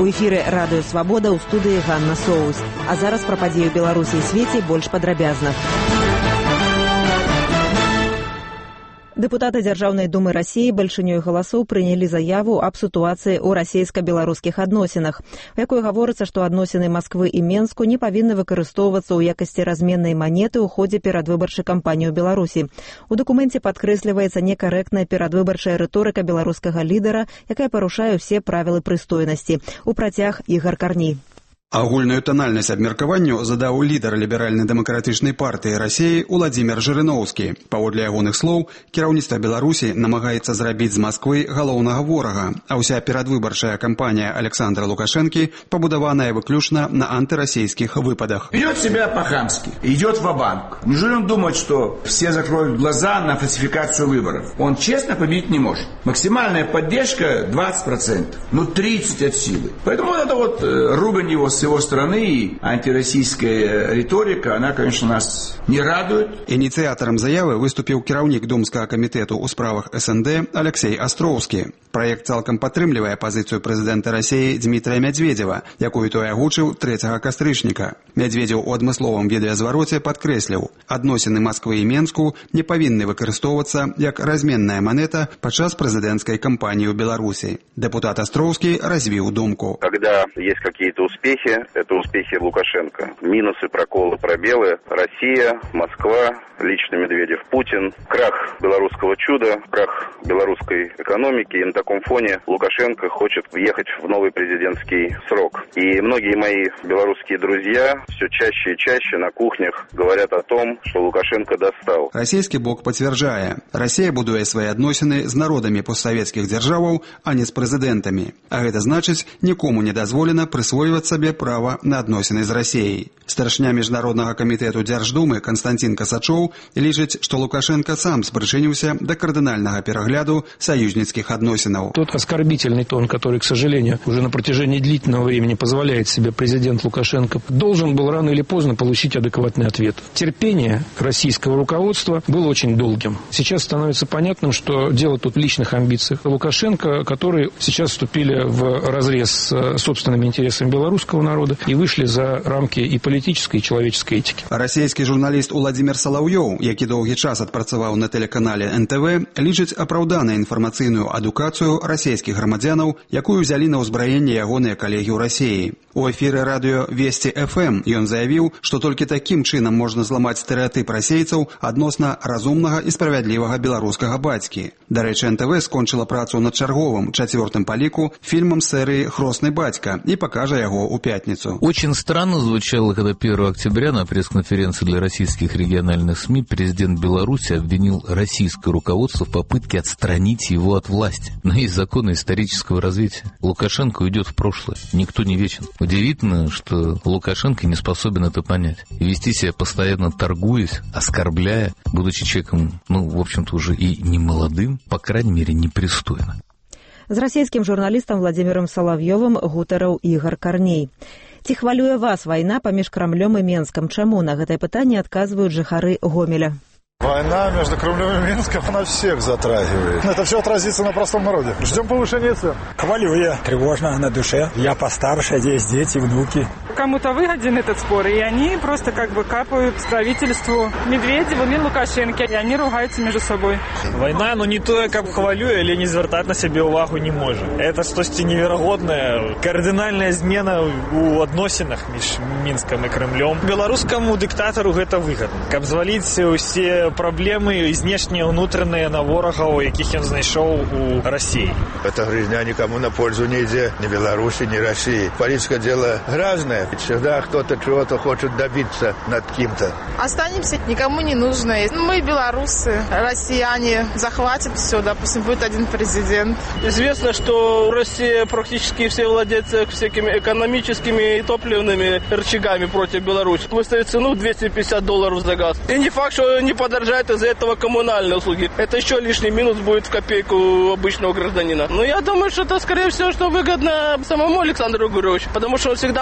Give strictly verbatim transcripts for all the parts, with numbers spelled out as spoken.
эфіры радыё Свабода, ў студыі Ганна Соус. А зараз пра падзею Беларусі і свеце больш падрабязна. Дэпутаты Дзяржаўнай думы Расіі бальшынёй галасоў прынялі заяву аб сітуацыі ў расійска-беларускіх адносінах, у якой гаворыцца, што адносіны Масквы і Менску не павінны выкарыстоўвацца ў якасці разменнай манеты ў ходзе перадвыбарчай кампаніі ў Беларусі. У дакуменце падкрэсліваецца некарэктная перадвыбарчая рыторыка беларускага лідара, якая парушае ўсе правілы прыстойнасці. У працяг Ігар Карній. Агульную танальнасць абмеркаванню задаў лідар ліберальна-дэмакратычнай партыі Расіі Уладзімір Жырыноўскі. Паводле ягоных слоў, кіраўніцтва Беларусі намагаецца зрабіць з Масквы галоўнага ворага, а ўся перадвыбарчая кампанія Александра Лукашэнкі пабудаваная выключна на антырасійскіх выпадах. Ведет себя по-хамски, идет ва-банк. Неужели он думает, что все закроют глаза на фальсификацию выборов? Он честно победить не может. Максимальная поддержка двадцать процентов, ну тридцать процентов от силы. Поэтому вот это вот э, ругань его с его стороны и антироссийская риторика, она, конечно, нас не радует. Инициатором заявы выступил кіраўнік Думскага камітэту ў справах эс эн дэ Алексей Астроўскі. Праект цалкам падтрымлівае пазіцыю прэзідэнта Расіі Дмітрия Медведева, якую той агучыў трэцяга кастрычніка. Медведев у адмысловым відэазвароце падкрэсліў, адносіны Масквы і Менску не павінны выкарыстоўвацца як разменная манета падчас прэзідэнцкай кампаніі ў Беларусі. Депутат Астроўскі развіў думку. Когда есть какие-то успехи, это успехи Лукашенко. Минусы, проколы, пробелы. Россия, Москва, лично Медведев, Путин. Крах белорусского чуда, крах белорусской экономики. И на таком фоне Лукашенко хочет въехать в новый президентский срок. И многие мои белорусские друзья все чаще и чаще на кухнях говорят о том, что Лукашенко достал. Расійскі бок пацвярджае, Расія будуе свае адносіны з народамі постсавецкіх дзяржаваў, а не з прэзідэнтамі. А гэта значыць, нікому не дазволена прысвойваць сабе права на адносіны з Расіяй. Старшыня міжнароднага камітэту Дзярждумы Константин Касачоў лічыць, што Лукашенко сам спрычыніўся да кардынальнага перагляду союзніцкіх адносінаў. Тот оскорбительный тон, который, к сожалению, уже на протяжении длительного времени позволяет себе президент Лукашенко, должен был рано или поздно получить адекватный ответ. Терпение российского руководства было очень долгим. Сейчас становится понятным, что дело тут в личных амбициях Лукашенко, которые сейчас вступили в разрез с собственными интересами белорусского народа и вышли за рамки и политической, и человеческой этики. Расійскі журналіст Уладзімір Салаўёў, які доўгі час адпрацаваў на тэлеканале эн тэ вэ, лічыць апраўданай інфармацыйную адукацыю расійскіх грамадзянаў, якую ўзялі на ўзбраенне ягоныя калегі ў Расіі. У эфіры радыё Весці эф эм ён заявіў, што толькі такім чынам можна зламаць стэрэатып расейцаў адносна разумнага і справядлівага беларускага бацькі. Дарэчы, эн тэ вэ скончыла працу над чарговым, чацвёртым па ліку фильмом серии «Хросный батька» и покажа его у пятницу. Очень странно звучало, когда первого октября на пресс-конференции для российских региональных СМИ президент Беларуси обвинил российское руководство в попытке отстранить его от власти. Но есть законы исторического развития. Лукашенко уйдет в прошлое. Никто не вечен. Удивительно, что Лукашенко не способен это понять. И вести себя постоянно торгуясь, оскорбляя, будучи человеком, ну, в общем-то, уже и не молодым, по крайней мере, непристойно. З расійскім журналістам Владзімірам Салаўёвым гутараў Ігар Карней. Ці хвалюе вас вайна паміж Крамлём і Менскам? Чаму? На гэтае пытанне адказваюць жыхары Гомеля. Война между Кремлем и Минском, она всех затрагивает. Это все отразится на простом народе. Ждем повышения цен. Хвалю я. Тревожно на душе. Я постарше, есть дети, внуки. Кому-то выгоден этот спор, и они просто как бы капают правительству Медведеву и Лукашенко, и они ругаются между собой. Война, ну не то, как хвалю, или не звертать на себе увагу не может. Это что-то невероятное, кардинальная змена у адносінах між Мінском и Кремлем. Белорусскому диктатору это выгодно. Каб звалить все проблемы знешние, внутренние на ворогов, яких он знайшов у России. Эта грызня никому на пользу не идет, ни Беларуси, ни России. Политическое дело грязное. Всегда кто-то чего-то хочет добиться над кем-то. Останемся, никому не нужно. Мы белорусы, россияне, захватят все, допустим, будет один президент. Известно, что Россия практически все владеет всякими экономическими и топливными рычагами против Беларуси. Выставит цену двести пятьдесят долларов за газ. И не факт, что не подорожает из-за этого коммунальные услуги. Это еще лишний минус будет в копейку обычного гражданина. Но я думаю, что это, скорее всего, что выгодно самому Александру Григорьевичу. Потому что он всегда может сказать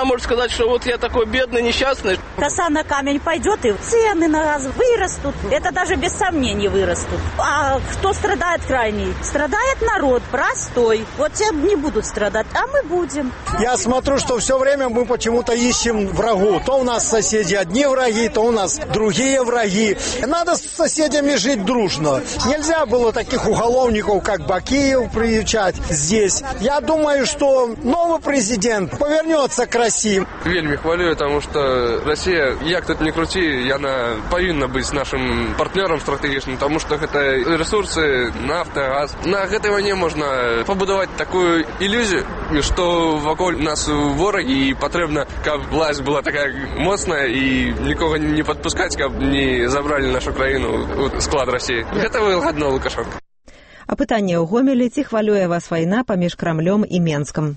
сказать, что вот я такой бедный, несчастный. Коса на камень пойдет, и цены на газ вырастут. Это даже без сомнений вырастут. А кто страдает крайний? Страдает народ простой. Вот те не будут страдать, а мы будем. Я смотрю, что все время мы почему-то ищем врагу. То у нас соседи одни враги, то у нас другие враги. Надо с соседями жить дружно. Нельзя было таких уголовников, как Бакиев, приючать здесь. Я думаю, что новый президент повернется к России. Вельми хвалю, потому что Россия, як тут не крути, яна повинна быть нашим партнером стратегичным, потому что это ресурсы, нафта, газ. На этой войне можно побудовать такую иллюзию, что вокруг нас вороги, и потребно, как власть была такая мощная, и никого не подпускать, как не забрали нашу краину у склад России. Это выгодно Лукашенко. А пытанне ў Гомелі, ці хвалюе вас вайна паміж Крамлём і Менскам?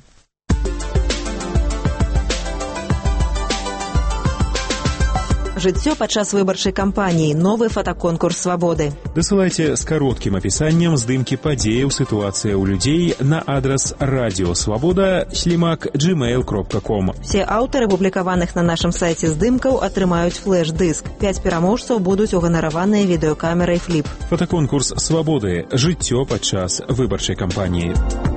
Жыццё падчас выбарчай кампаніі. Новы фотаконкурс «Свабоды». Дасылайце з кароткім апісаннем здымкі падзеяў сітуацыя ў людзей на адрас радио свобода слімак джимейл кропка ком. Все аўтары публікаваных на нашым сайце здымкаў атрымаюць флэш-дыск. Пяць пераможцаў будуць уганараваныя відэакамерай «Фліп». Фотаконкурс «Свабоды». Жыццё падчас выбарчай кампаніі.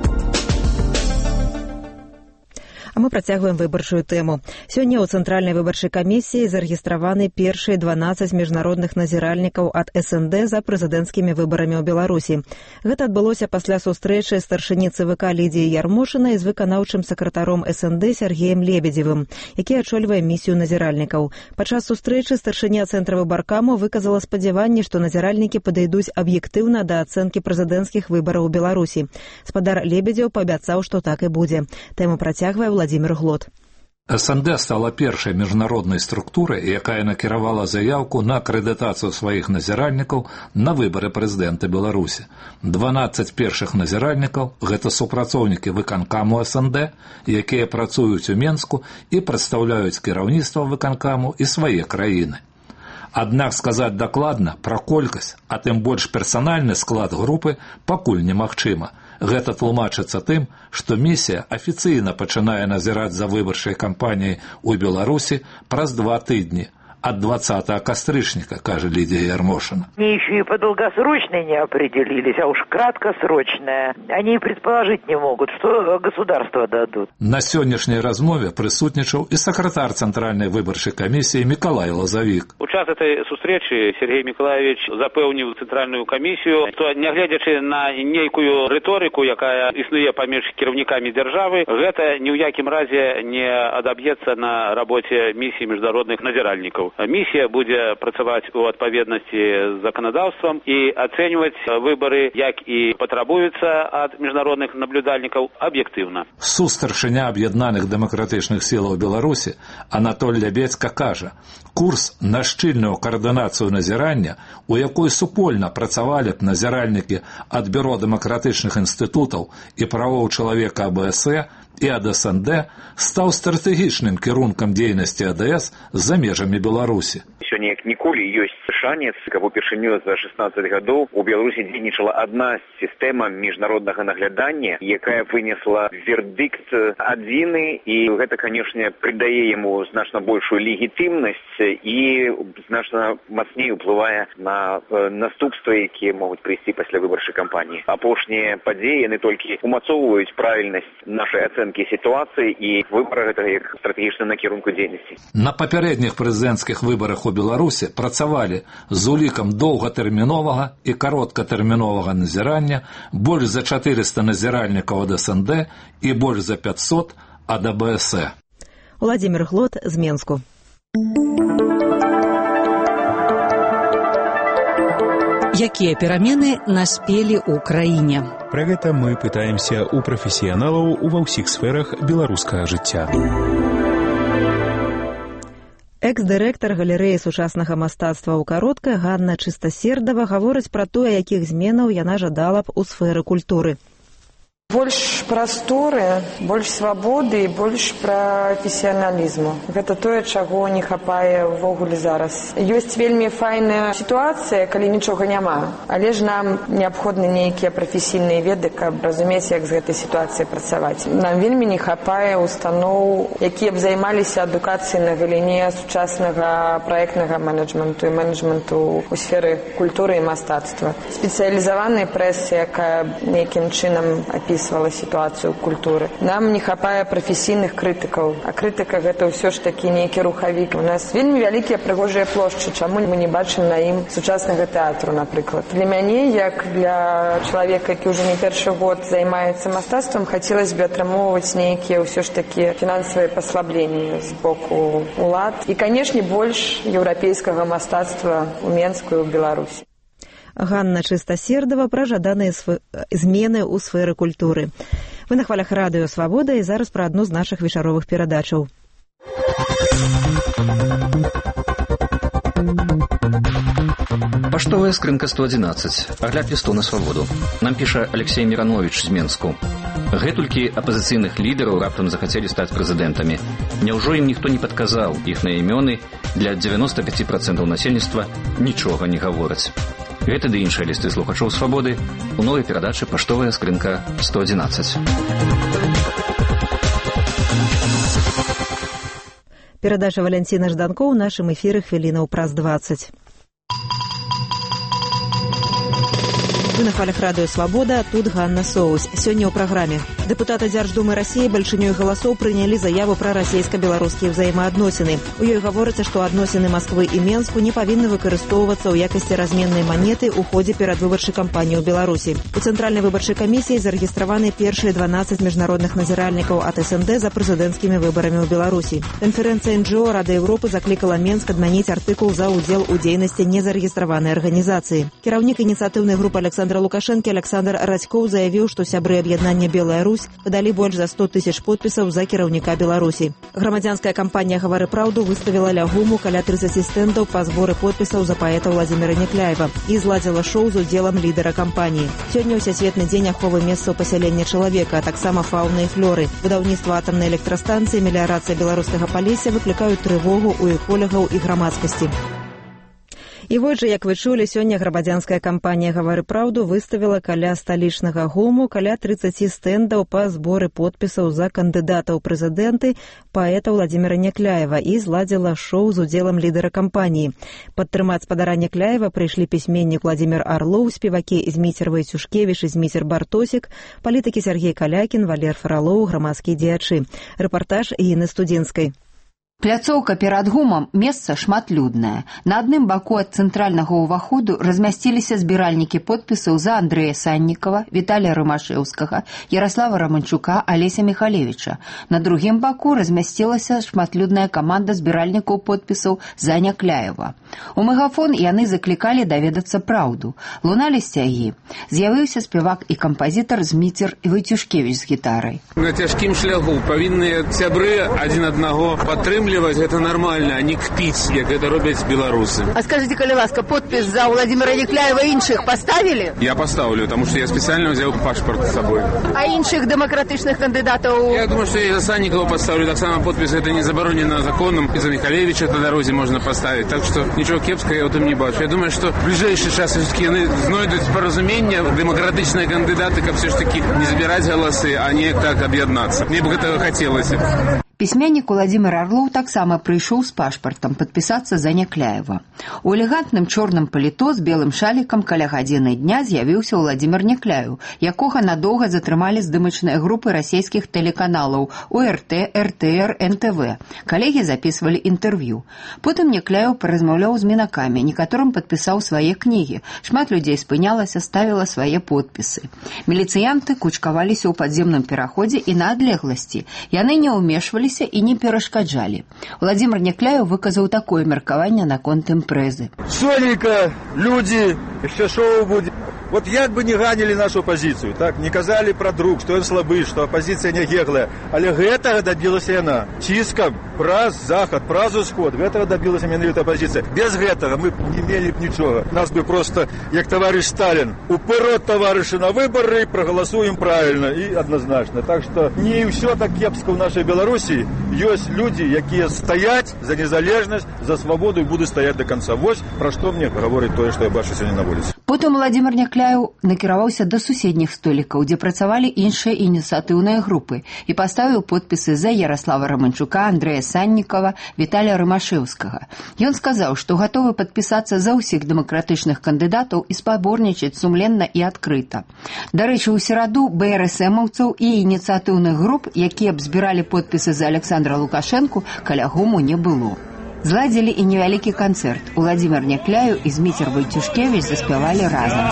А мы працягваем выбарчую тэму. Сёння ў Цэнтральнай выбарчай камісіі зарэгістраваны першыя дванаццаць міжнародных назіральнікаў ад эс эн дэ за прэзідэнцкімі выбарамі ў Беларусі. Гэта адбылося пасля сустрэчы старшыні цэ вэ ка Лідіі Ярмошынай з выканаўчым сакратаром эс эн дэ Сергеем Лебедзевым, які ачольвае місію назіральнікаў. Падчас сустрэчы старшыня цэнтра выбаркаму выказала спадзяванне, што назіральнікі падыйдуць аб'ектыўна да ацэнкі прэзідэнцкіх выбараў у Беларусі. Спадар Лебедзеў паабяцаў, што так і будзе. Тэму працягвае Владимир Глот. эс эн дэ стала першай міжнароднай структурай, якая накіравала заявку на акрэдытацыю сваіх назіральнікаў на выбары прэзідэнта Беларусі. дванаццаць першых назіральнікаў – гэта супрацоўнікі выканкаму эс эн дэ, якія працуюць у Менску і прадстаўляюць кіраўніцтва выканкаму і свае краіны. Аднак сказаць дакладна пра колькасць, а тым больш персанальны склад групы пакуль немагчыма. Гэта тлумачыцца тым, што місія афіцыйна пачынае назіраць за выбарчай кампаніяй у Беларусі праз два тыдні. От двадцатого кастрычника, кажа Лидия Ярмошина. Они еще и по долгосрочной не определились, а уж краткосрочная. Они предположить не могут, что государство дадут. На сённяшняй размове прысутнічаў і сакратар Цэнтральнай выбарчай камісіі Мікалай Лазавік. У час этой сустрэчы Сергей Миколаевич запэўніў Цэнтральную камісію, што нягледзячы на нейкую рыторыку, якая існуе паміж кіраўнікамі дзяржавы, гэта ні ў якім разе не адаб'ецца на рабоце місіі міжнародных назіральнікаў. Місія будзе працаваць у адпаведнасці з заканадаўствам і ацэньваць выбары, як і патрабуюцца ад міжнародных наблюдальнікаў, аб'ектыўна. Сустаршыня аб'яднаных дэмакратычных сілаў Беларусі Анатоль Лябедзька кажа, курс на шчыльную каардынацыю назірання, у якой супольна працавалі б назіральнікі ад бюро дэмакратычных інстытутаў і правоў чалавека а бэ эс э і ад эс эн дэ, стаў стратэгічным кірункам дзейнасці а дэ эс за межамі Беларусі. Сёння як ніколі ёсць шанец, каб упершыню за шестнадцать гадоў у Беларусі дзейнічала адна сістэма міжнароднага наглядання, якая вынесла вердикт адзіны, і гэта, канешне, придае яму значна большую легітымнасць і значна мацней уплывае на наступствы, якія могуць прыйсці пасля выбарчай кампаніі. Апошнія падзеі яны толькі умацоўваюць правільнасць нашай ацэнкі сітуацыі і выбара гэтага як стратэгічна накірунку дзейнасці. На папярэдніх прэзідэнцкіх выбарах у Беларусі працавалі з улікам доўгатэрміновага і кароткатэрміновага назірання больш за чатырыста назіральнікаў ад эс эн дэ і больш за пятьсот ад а бэ эс э. Владимир Глот з Менску. Якія перамены наспелі ў краіне? Пра гэта мы пытаемся ў прафесіяналаў ува ўсіх сферах беларускага жыцця. Экс-дырэктар галерэі сучаснага мастацтва ў Кароткай Ганна Чыстасердава гаворыць пра тое, якіх зменаў яна жадала б у сферы культуры. Больш прасторы, больш свабоды і больш прафесіяналізму. Гэта тое, чаго не хапае ўвогуле зараз. Ёсць вельмі файная сітуацыя, калі нічога няма, але ж нам неабходны нейкія прафесійныя веды, каб разумець, як з гэтай сітуацыяй працаваць. Нам вельмі не хапае устаноў, якія б займаліся адукацыяй на галіне сучаснага праектнага менеджменту і менеджменту у сферы культуры і мастацтва. Спецыялізаваная прэса, якая нейкім чынам апісвала сітуацыю культуры. Нам не хапае прафесійных крытыкаў, а крытыка гэта ўсё ж такі нейкі рухавік. У нас вельмі вялікія прыгожыя плошчы, чаму мы не бачым на ім сучаснага тэатру, напрыклад. Для мяне, як для чалавека, які ўжо не першы год займаецца мастацтвам, хацелася б атрымоўваць нейкія ўсё ж такі фінансавыя паслабленні з боку ўлад. І, канешне, больш еўрапейскага мастацтва ў Менску і ў Беларусі. Ганна Чыстасердова пра жаданыя сф... змены ў сферы культуры. Вы на хвалях радыё «Свабода» і зараз пра адну з нашых вечаровых перадачаў. Паштовая скрынка сто адзінаццаць. Агляд лісту на свабоду. Нам піша Алексей Міранович з Менску. Гэтулькі апазіцыйных лідараў раптам захацелі стаць прэзідэнтамі. Няўжо ім ніхто не падказаў, іхныя імёны для дзевяноста пяць працэнтаў насельніцтва нічога не гавораць. Гэта ды іншыя лісты слухачоў «Свабоды» у новай перадачы «Паштовая скрынка сто адзінаццаць». Перадача Валянціна Жданко ў нашым эфіры хвілінаў праз дваццаць. Вы на хвалях радыё «Свабода», тут Ганна Соус. Сёння ў праграме. Дэпутаты Дзярждумы Расіі бальшынёй галасоў прынялі заяву пра расійска-беларускія ўзаемаадносіны. У ёй гаворыцца, што адносіны Масквы і Менску не павінны выкарыстоўвацца ў якасці разменнай манеты ў ходзе перадвыбарчай кампаніі ў Беларусі. У Цэнтральнай выбарчай камісіі зарэгістраваны першыя дванаццаць міжнародных назіральнікаў ад эс эм дэ за прэзідэнцкімі выбарамі ў Беларусі. Канферэнцыя эн джэ о Рады Еўропы заклікала Менск адмяніць артыкул за ўдзел у дзейнасці незарэгістраванай арганізацыі. Кіраўнік ініцыятыўнай групы Александра Лукашэнкі Александр Радзькоў заявіў, што сябры аб'яднання «Белая Русь» падалі больш за сто тысяч подпісаў за кіраўніка Беларусі. Грамадзянская кампанія «Гавары праўду» выставіла ля гуму каля трыццаці стэндаў па зборы подпісаў за паэта Владзіміра Някляева і зладзіла шоу з удзелам лідара кампаніі. Сёння ўсясветны дзень аховы месцаў пасялення чалавека, а таксама фаўны і флоры. Будаўніцтва атамнай электрастанцыі, меліярацыя беларускага палесся выклікаюць трывогу ў эколагаў і грамадскасці. І вось жа, як вы чулі, сёння грамадзянская кампанія «Гавары праўду» выставіла каля сталічнага гуму каля трыццаці стэндаў па зборы подпісаў за кандыдата ў прэзідэнты паэта Владзіміра Някляева і зладзіла шоу з удзелам лідара кампаніі. Падтрымаць спадара Някляева прыйшлі пісьменнік Владзімір Арлоў, спевакі Зміцер Вайцюшкевіч і Зміцер Бартосік, палітыкі Сергей Калякін, Валер Фралоў, грамадскія дзеячы. Рэпартаж Інны Студзінскай. Пляцоўка перад гумам – месца шматлюднае. На адным баку ад цэнтральнага ўваходу размясціліся збіральнікі подпісаў за Андрэя Саннікава, Віталія Рымашэўскага, Яраслава Раманчука, Алеся Міхалевіча. На другім баку размясцілася шматлюдная каманда збіральнікаў подпісаў за Някляева. У мегафон яны заклікалі даведацца праўду. Луналі сцягі. З'явіўся спевак і кампазітар Зміцер Вайцюшкевіч з гітарай. На цяжкім шляху павінны сябры адзін аднаго падтрымліваць. Это нормально, а не кпіць, як это робяць беларусы. А скажите, калі ласка, подпіс за Владзіміра Някляева іншых поставили? Я поставлю, потому что я специально взял пашпорт с собой. А іншых демократичных кандидатов? Я думаю, что я за Санникова поставлю, так само подпис, это не заборонено законом. И за Михалевича на дороге можно поставить. Так что ничего кепского я в этом не бачу. Я думаю, что в ближайший час все-таки знойдут поразумение, демократичные кандидаты, как все-таки не забирать голосы, а не так объединяться. Мне бы этого хотелось. Пісьменнік Владзімір Арлоў таксама прыйшоў з пашпартам падпісацца за Някляева. У элегантным чорным паліто з белым шалікам каля гадзіны дня з'явіўся Владзімір Някляеў, якога надоўга затрымалі здымачныя групы расійскіх тэлеканалаў о эр тэ, эр тэ эр, эн тэ вэ. Калегі запісвалі інтэрв'ю. Потым Някляеў паразмаўляў з мінакамі, некаторым падпісаў свае кнігі. Шмат людзей спынялася, ставіла свае подпісы. Міліцыянты кучкаваліся ў падземным пераходзе і на адлегласці. Яны не ўмешвалі і не перашкаджалі. Владзімір Някляеў выказаў такое меркаванне наконт імпрэзы. Соненька, людзі, яшчэ шоу будзе. Вот як бы не ганили нашу оппозицию, так, не казали про друг, что он слабый, что оппозиция не геглая, але гэтага добилась яна. Ціскам праз захад, праз усход, гэтага добилась менавіта оппозиция. Без гэтага мы не имели б ничего. Нас бы просто, як товарищ Сталин, уперед, товарищи, на выборы, проголосуем правильно и однозначно. Так что не все так кепска в нашей Беларуси. Есть люди, якія стоять за незалежность, за свободу и будут стоять до конца. Вот про что мне говорит то, что я бачу сегодня на улице. Потым Владимир Някляеў накіраваўся да суседніх столікаў, дзе працавалі іншыя ініцыятыўныя групы, і паставіў подпісы за Ярослава Романчука, Андрэя Саннікава, Віталія Рымашэўскага. Ён сказаў, што гатовы падпісацца за ўсіх дэмакратычных кандыдатаў і спаборнічаць сумленна і адкрыта. Дарэчы, у сераду БРСМаўцаў і ініцыятыўных груп, якія б збіралі подпісы за Александра Лукашэнку, каля гуму не было. Зладзілі і невялікі канцэрт. Уладзімір Някляеў і Зміцер Войцюшкевіч заспявалі разам.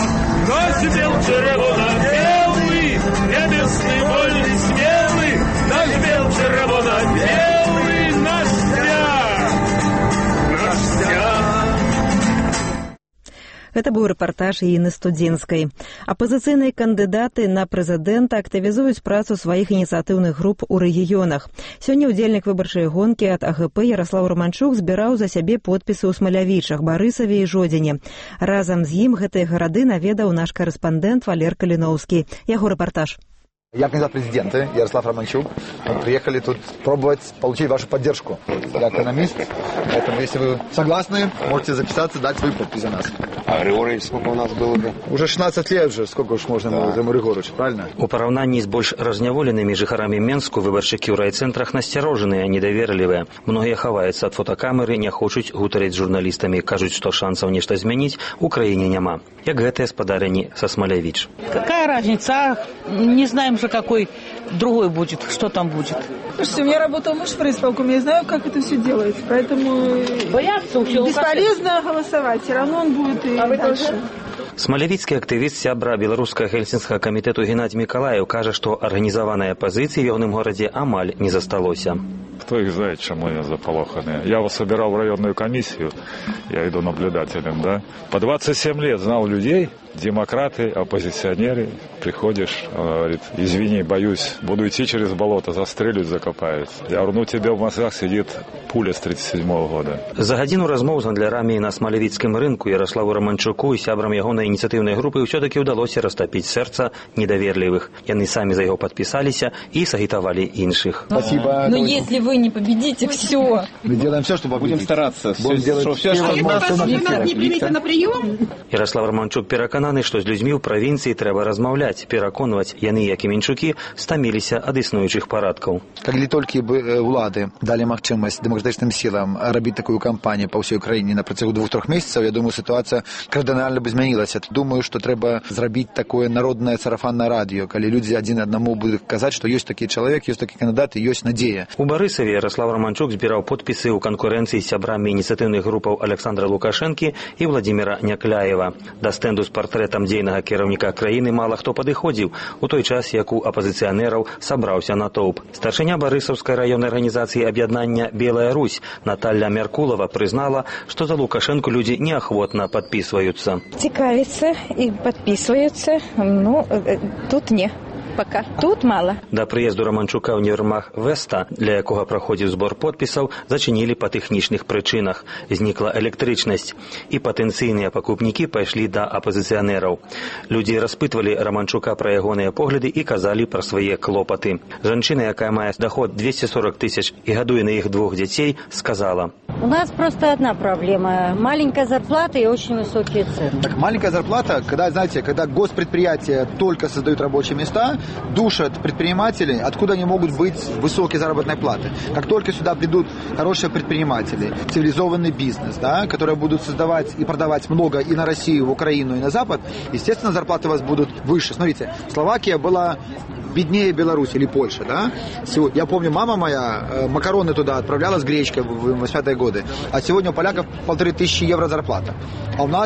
Гэта быў рэпартаж Інны Студзенскай. Апазіцыйныя кандыдаты на прэзідэнта актывізуюць працу сваіх ініцыятыўных груп у рэгіёнах. Сёння ўдзельнік выбарчай гонкі ад АГП Ярослав Романчук збіраў за сябе подпісы ў Смалявічах, Барысаве і Жодзіне. Разам з ім гэтыя гарады наведаў наш карэспандэнт Валер Каліноўскі. Яго рэпартаж. Я кандидат в президенты Ярослав Романчук. Мы приехали тут пробовать получить вашу поддержку. Я экономист, поэтому если вы согласны, можете записаться, дать свою подпись за нас. А Григорий, сколько у нас было бы? Уже шестнадцать лет же, сколько уж можно да. Было Григорьевич, правильно? У параўнанні з больш разняволенымі жыхарамі Менску выбаршчыкі ў райцэнтрах насцярожаныя, недаверлівыя. Многія хаваюцца ад фотокамеры, не хочуць гутарыць з журналістамі, кажуць, што шансаў нешта змяніць у краіне няма. Як гэтыя спадарыні са Смалявіч. Какая разница? Не знаем же, какой другой будет, что там будет. Слушайте, у меня работал муж в райисполкоме, я знаю, как это все делается, поэтому бояться бесполезно голосовать, все равно он будет и а дальше. Смалявіцкі актывіст сябра беларускага гельсінскага камітэту Геннадзій Мікалаеў кажа, што арганізаванай апазіцыі ў ягоным горадзе амаль не засталося. Кто их знает, чему они заполоханы. Я вас собирал в районную комиссию, я иду наблюдателем, да. По двадцать семь лет знал людей, демократы, оппозиционеры. Приходишь, говорит, извини, боюсь, буду идти через болото, застрелюсь, закопаюсь. Я говорю, ну тебе в мозгах сидит пуля с тридцать седьмого года. За гадзіну размоў з гандлярами на Смалявіцкім рынку Ярославу Романчуку і сябрам ягонай ініцыятыўнай групы ўсё-таки ўдалося растапіць сэрца недаверлівых. Яны самі за яго падпісаліся і сагітавалі іншых. Спасибо. Но если вы не победите, все. Мы делаем все, чтобы будем стараться. Будем делать все, что возможно. Вы нас не примете на прием? Ярослав Романчук перакананы, што з людзьмі ў правінцыі трэба размаўляць, пераконваць. Яны, як і Мінчукі, стаміліся ад існуючых парадкаў. Калі толькі бы улады далі магчымасць дэмакратычным сілам рабіць такую кампанію па ўсёй краіне на працягу двух-трох месяцаў, я думаю, сітуацыя кардынальна бы змянілася. Думаю, што трэба зрабіць такое народнае сарафаннае радыё, калі людзі адзін аднаму будуць казаць, што ёсць такі чалавек, ёсць такі кандыдат і ёсць надзея. У Барысаве Ярослав Романчук збіраў подпісы ў канкурэнцыі з сябрамі ініцыятыўных групаў Александра Лукашэнкі і Владзіміра Някляева. Да стэнду з партрэтам дзейнага кіраўніка краіны мала хто падыходзіў, у той час, як у апазіцыянераў сабраўся натоўп. Старшыня Барысаўскай раённай арганізацыі аб'яднання «Белая Русь» Наталья Меркулова прызнала, што за Лукашэнку людзі неахвотна падпісваюцца. Цікавіцца і падпісваюцца, ну, тут не. Пока. Тут мало. Да прыезду Романчука ў універмаг Веста, для якога праходзіў збор подпісаў, зачынілі па тэхнічных прычынах. Знікла электрычнасць, і патэнцыйныя пакупнікі пайшлі да апазіцыянераў. Людзі распытвалі Романчука пра ягоныя погляды і казалі пра свае клопаты. Жанчына, якая мае доход двести сорок тысяч і гадуе на іх двух дзяцей, сказала: У нас просто одна проблема. Маленькая зарплата и очень высокие цены. Так, маленькая зарплата, когда, знаете, когда госпредприятия только создают рабочие места, душат предпринимателей, откуда они могут быть высокие заработные платы. Как только сюда придут хорошие предприниматели, цивилизованный бизнес, да, которые будут создавать и продавать много и на Россию, в Украину, и на Запад, естественно, зарплаты у вас будут выше. Смотрите, Словакия была беднее Беларуси или Польши, да? Я помню, мама моя макароны туда отправляла с гречкой в восьмидесятые годы, а сегодня у поляков полторы тысячи евро зарплата. А у нас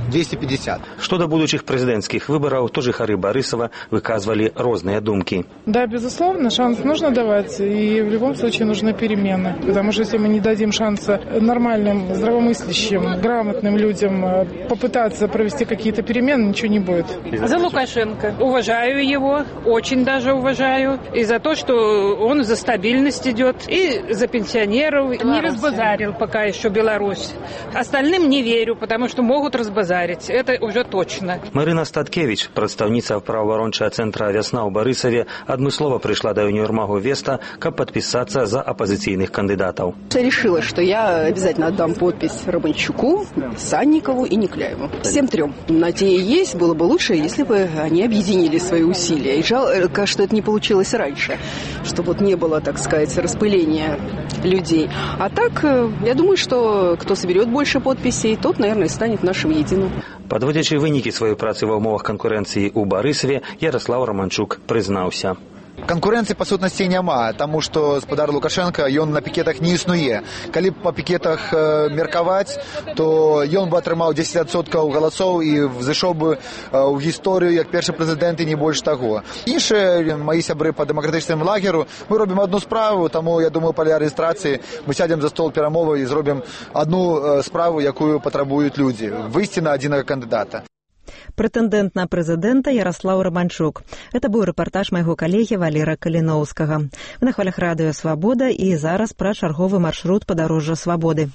двести пятьдесят. Что до будущих президентских выборов, то жыхары Борисова выказывали разные думки. Да, безусловно, шанс нужно давать, и в любом случае нужны перемены. Потому что если мы не дадим шанса нормальным, здравомыслящим, грамотным людям попытаться провести какие-то перемены, ничего не будет. За Лукашенко. Уважаю его, очень даже уважаю. И за то, что он за стабильность идет, и за пенсионеров. Не разбазарил пока еще Беларусь. Остальным не верю, потому что могут разбазарить. Это уже точно. Марина Статкевич, представница правоабарончага центра «Вясна» у Борисове, адмыслова пришла до универмагу Веста, как подписаться за оппозиционных кандидатов. Я решила, что я обязательно отдам подпись Романчуку, Санникову и Некляеву. Всем трем. На те и есть. Было бы лучше, если бы они объединили свои усилия. И жалко, что это не получилось раньше, чтобы вот не было, так сказать, распыления людей. А так, я думаю, что кто соберет больше подписей, тот, наверное, станет нашим единым. Подводячи вынікі сваёй працы ва ўмовах канкурэнцыі ў Барысаве, Ярослав Романчук прызнаўся. Конкуренции по сутнасці няма, тому что спадар Лукашенко, ён на пикетах не існуе. Калі по пикетах э, меркаваць, то ён бы атрымаў десять адсоткаў галасоў і взышоў бы э, ў гісторыю як першы прэзідэнт і не больш таго. Іншыя мои сябры по дэмакратычнаму лагеру, мы робім одну справу, таму я думаю, паля рэгістрацыі мы сядзем за стол перамовы і зробім одну э, справу, якую патрабуюць людзі. Выйсці на адзінага кандыдата. Прэтэндэнт на прэзідэнта Ярослав Романчук. Это быў рэпартаж майго калегі Валера Каліноўскага. Вы на хвалях радыё «Свабода» і зараз пра чарговы маршрут падарожжа свабоды.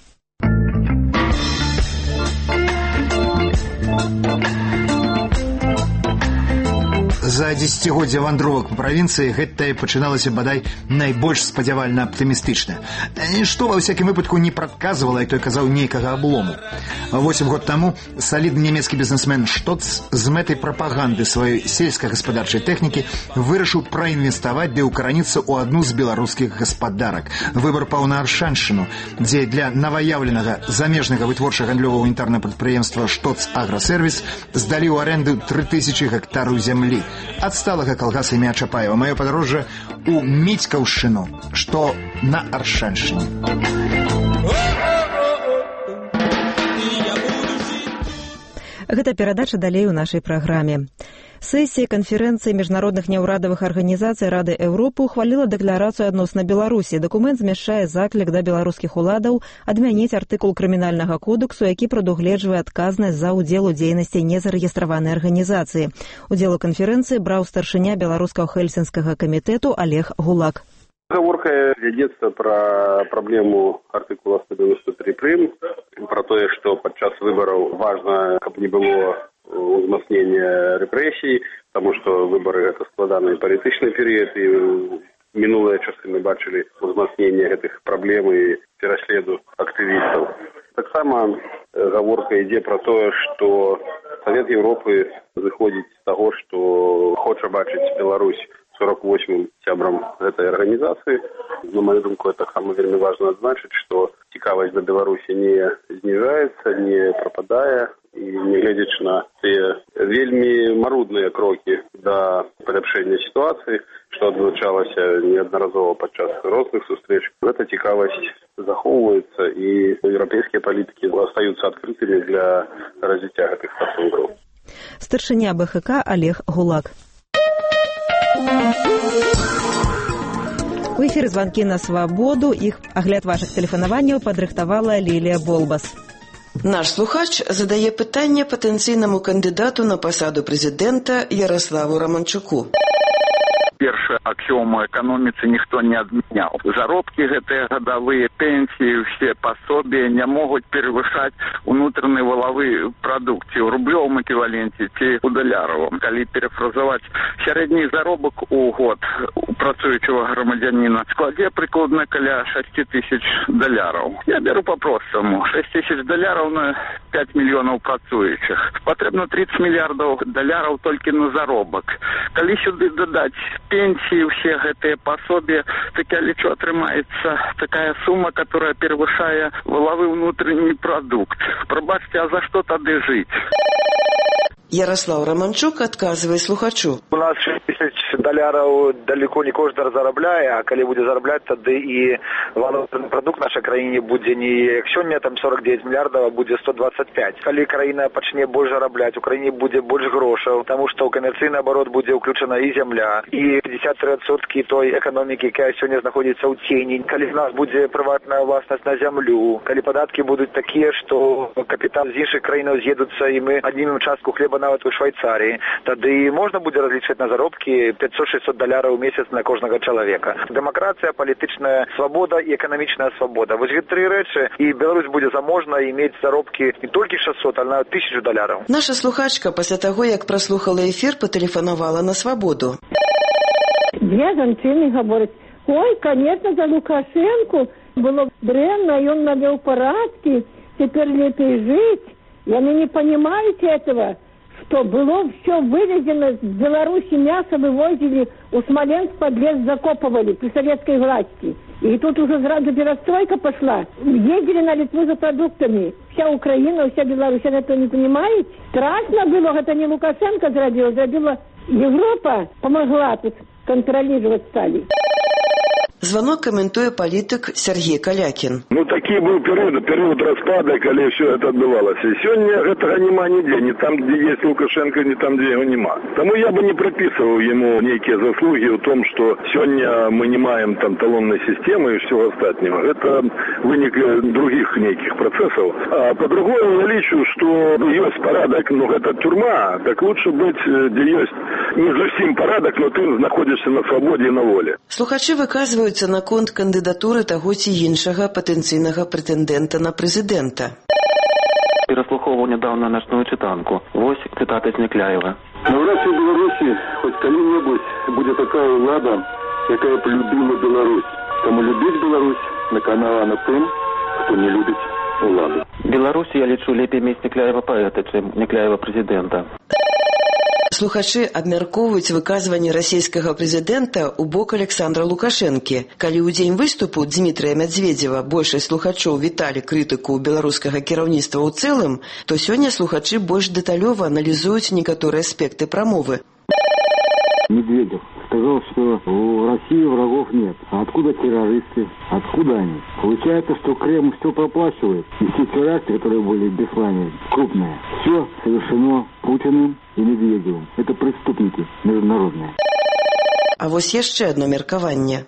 За дзесяцігоддзе вандровак па правінцыі гэта пачыналася бадай найбольш спадзявальна аптымістычна. Нішто ва ўсякім выпадку не прадказвала, і той казаў нейкага аблому. Восем год таму салідны нямецкі бізнесмен Штоц з мэтай прапаганды сваёй сельскагаспадарчай тэхнікі вырашыў праінвеставаць ды ўкараніцца ў адну з беларускіх гаспадарак. Выбар паў на Аршаншчыну, дзе для наваяўленага замежнага вытворча-гандлёвага унітарнага прадпрыемства Штоц Аграсервіс здалі ў аренду тры тысячы гектараў зямлі. Ад сталага калгаса імя Чапаева. Маё падарожжа у Міцькаўшчыну, што на Аршаншчыне. Гэта перадача далей у нашай праграме. Сессия конференции международных неурадовых организаций Рады Европы ухвалила декларацию адносна Беларусі. Документ змяшчае заклік да беларускіх уладаў адмяніць артыкул крымінальнага кодексу, які прадугледжвае адказнасць за ўдзел у дзейнасці незарэгістраванай арганізацыі. Удзел у канферэнцыі браў старшыня беларускага хельсінскага камітэту Олег Гулак. Гаворка вядзецца пра праблему артыкула сто девяносто три прым, пра тое, што падчас выбараў важна, каб не было узмацнення рэпрэсій, таму што выбары гэта складаны палітычны перыяд, і мінулыя часы мы бачылі узмацнення гэтых праблем і пераследу актывістаў. Таксама гаворка ідзе пра тое, што Савет Еўропы зыходзіць з таго, што хоча бачыць Беларусь сорок восьмым сябрам гэтай арганізацыі. На маю думку, это таксама вельмі важна адзначыць, што цікавасць да Беларусі не зніжаецца, не прападае, і нягледзячы на тыя вельмі марудныя крокі да паляпшэння сітуацыі, што адзначалася неаднаразова падчас розных сустрэч, гэта цікавасць захоўваецца, і еўрапейскія палітыкі астаюцца адкрытымі для развіцця гэтых стасункаў. Старшыня Бэ Ха Ка Олег Гулак. У эфіры званкі на свабоду. Іх агляд вашых тэлефанаванняў падрыхтавала Лілія Болбас. Наш слухач задае пытанне патэнцыйнаму кандыдату на пасаду прэзідэнта Ярославу Романчуку. Першая аксіома эканоміцы ніхто не адмяняў. Заробкі гэтыя гадавыя, пенсіі, усе пасобі не могуць перавышаць унутраны валавы прадукт ці ў рублёвым эквіваленце, ці ў даляровым. Калі перафразаваць, сярэдні заробак у год у працуючага грамадзяніна складзе прыкладна каля шэсць тысяч даляраў. Я беру по-простаму. шэсць тысяч даляраў на пяць мільёнаў працуючых. Патрэбна тридцать мільярдаў даляраў толькі на заробак. Калі сюды дадаць пенсии, все гэтые пособия, так я лечу, атрымаецца такая сумма, которая превышае валовый внутренний продукт. Пробачьте, а за что тады жить? Ярослав Романчук адказвае слухачу. У нас шесть тысяч даляраў далеко не кожны зарабляе, а калі будзе зарабляць, тады і валютны прадукт нашай краіне будзе не як сёння там сорок девять мільярдаў, а будзе сто двадцать пять. Калі краіна пачне больш зарабляць, у краіне будзе больш грошаў, таму што ў камерцыйны абарот будзе ўключана і зямля, і пятьдесят три адсоткі той эканомікі, якая сёння знаходзіцца ў цені. Калі у нас будзе прыватная ўласнасць на зямлю, калі падаткі будуць такія, што капітал з іншых краінаў з'едуцца і мы аднімем частку хлеба нават у Швайцарыі, тады можна будзе разлічваць на заробкі пятьсот-шестьсот даляраў у месяц на кожнага чалавека. Дэмакратыя, палітычная свабода і эканамічная свабода. Вось гэты тры рэчы, і Беларусь будзе заможна мець заробкі не толькі шестьсот, а нават тысячу даляраў. Наша слухачка пасля таго, як праслухала эфір, патэлефанавала на свабоду. Две жанчыны гавораць: ой, конечно, за Лукашенко было дрэнна, ён навёў парадкі, цяпер лепей жыць. Яны не понимаете этого, что было все вывезено с Беларуси, мясо вывозили, у Смоленск под лес закопывали при советской власти. И тут уже сразу перестройка пошла. Ездили на Литву за продуктами. Вся Украина, вся Беларусь, она этого не понимает. Страшно было, это не Лукашенко зробил, зробила Европа, помогла тут контролировать стали. Звонок комментуе политик Сергей Калякин. Ну, такие был периоды, период распада, когда все это отбывалось. И сегодня этого нема нигде, не там, где есть Лукашенко, не там, где его нема. Тому я бы не прописывал ему некие заслуги в том, что сегодня мы не маем там талонной системы и всего остального. Это выник других неких процессов. А по-другому я лечу, что есть порядок, но это тюрьма, так лучше быть, где есть не совсем порядок, но ты находишься на свободе и на воле. Слухачи выказывают наконт кандидатуры таго ці іншага патэнцыйнага прэтэндэнта на прэзідэнта. Пераслухоўваў нядаўна начную чытанку. Вось цытата з Някляева. Наўрад ці ў Беларусі хоць калі-небудзь будзе такая ўлада, якая б любіла Беларусь. Таму любіць Беларусь наканала на тым, хто не любіць уладу. Беларусі я лічу лепей мець Някляева паэта, чым Някляева прэзідэнта. Слухачы абмяркоўваюць выказванне расійскага прэзідэнта ў бок Александра Лукашэнкі. Калі ў дзень выступу Дмітрыя Мядзведзева большасць слухачоў віталі крытыку беларускага кіраўніцтва ў цэлым, то сёння слухачы больш дэталёва аналізуюць некаторыя аспекты прамовы. Медведев сказал, что у России врагов нет. А откуда террористы? Откуда они? Получается, что Кремль все проплачивает. И все теракты, которые были в Беслане, крупные, все совершено Путиным и Медведевым. Это преступники международные. А вось яшчэ одно меркаванне.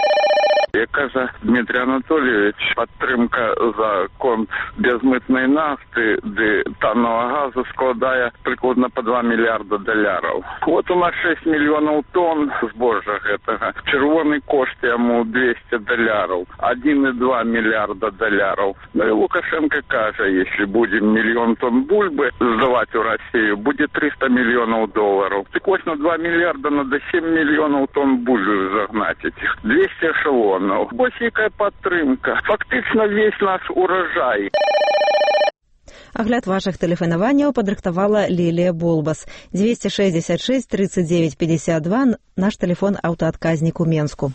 Як кажа Дмитрий Анатольевич, падтрымка за конт безмытнай нафты ды таннага газу складае прыкладна по два мільярда даляраў. Вот у нас шесть мільёнаў тонн збожжа гэтага. Чырвоны кошт яму двести даляраў. один и два мільярда даляраў. Ну и Лукашенко кажа, если будем миллион тонн бульбы сдавать у Россию, будет триста миллионов долларов. Так вот на два миллиарда надо семь миллионов тонн бульбы загнать этих. двести эшелонов. Вось якая падтрымка. Фактычна весь наш урожай. Агляд вашых тэлефанаванняў падрыхтавала Лілія Болбас. двести шестьдесят шесть тридцать девять пятьдесят два, наш тэлефон аўтаадказнік у Менску.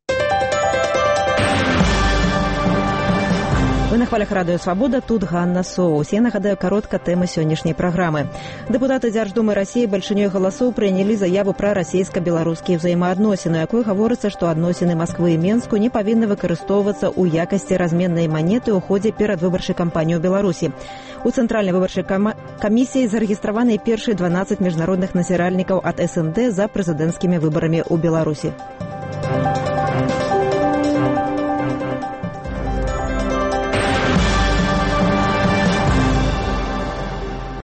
Вы на хвалях радыё «Свабода», тут Ганна Соус. Я нагадаю каротка тэмы сённяшняй праграмы. Дэпутаты Дзярждумы Расіі бальшынёй галасоў прынялі заяву пра расійска-беларускія ўзаемаадносіны, у якой гаворыцца, што адносіны Масквы і Менску не павінны выкарыстоўвацца ў якасці разменнай манеты ў ходзе перадвыбарчай кампаніі ў Беларусі. У Цэнтральнай выбарчай кам... камісіі зарэгістраваны першыя дванаццаць міжнародных назіральнікаў ад эс эн дэ за прэзідэнцкімі выбарамі ў Беларусі.